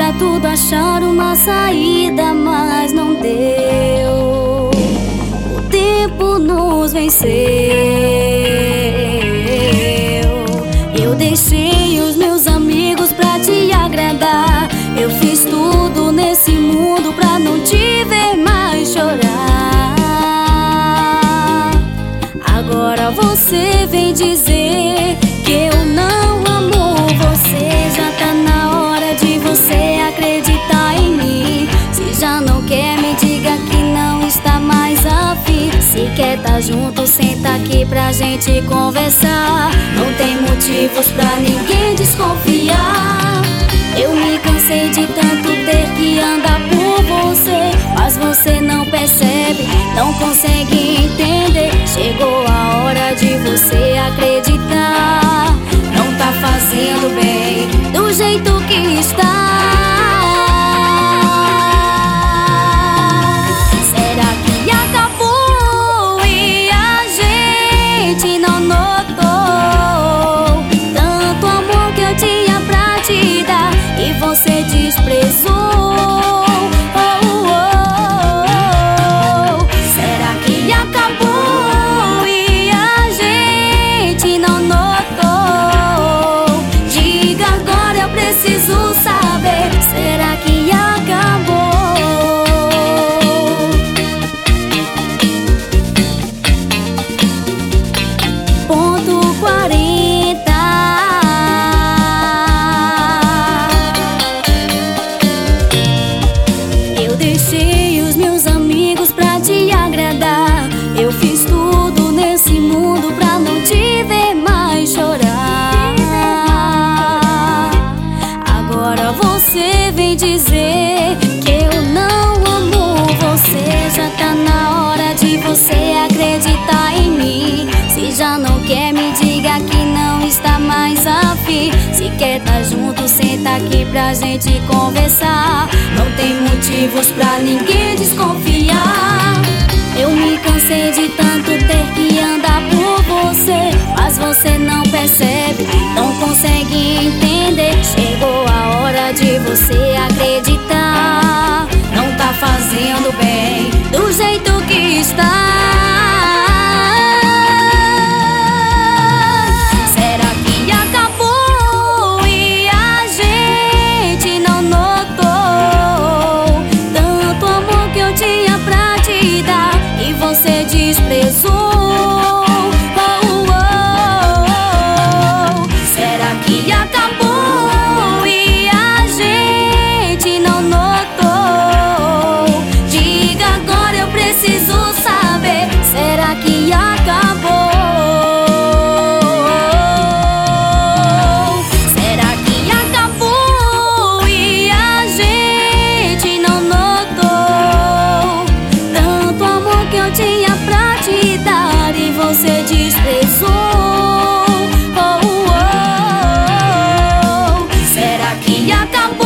pra tudo achar uma saída, mas não deu. O tempo nos venceu. Eu deixei os meus amigos pra te agradar. Eu fiz tudo nesse mundo pra não te ver mais chorar. Agora você vem dizer que eu não amo você. Já tá na hora de você acreditar em mim. Se já não quer, me diga que não está mais afim. Se quer tá junto, senta aqui pra gente conversar. Não tem motivos pra ninguém desconfiar. Eu me cansei de tanto ter que andar por você, mas você não percebe, não consegue entender. Chegou a hora de você acreditar. Não tá fazendo bem do jeito que está. Será que acabou e a gente não notou tanto amor que eu tinha pra te dar e você desprezou? Será que acabou e a gente não notou? Diga agora, eu preciso saber. Será que acabou? Ponto 40. Eu deixei os meus amigos pra te agradar. Eu fiz tudo nesse mundo pra não te ver mais chorar. Agora você vem dizer que eu não amo você. Já tá na hora de você acreditar em mim. Se já não quer, me diga que não está mais afim. Se quer tá junto, senta aqui pra gente conversar. Não tem motivos pra ninguém desconfiar. Eu me cansei de tanto ter que andar por você, mas você não percebe, não consegue entender. Chegou a hora de você acreditar. Não tá fazendo bem do jeito que está. Será que acabou e a gente não notou tanto amor que eu tinha pra te dar e você desprezou? Será que acabou e a gente não notou? Diga agora, eu preciso saber. Será que acabou? Será que acabou e a gente não notou tanto amor que eu tinha pra te dar e você desprezou? Será que acabou?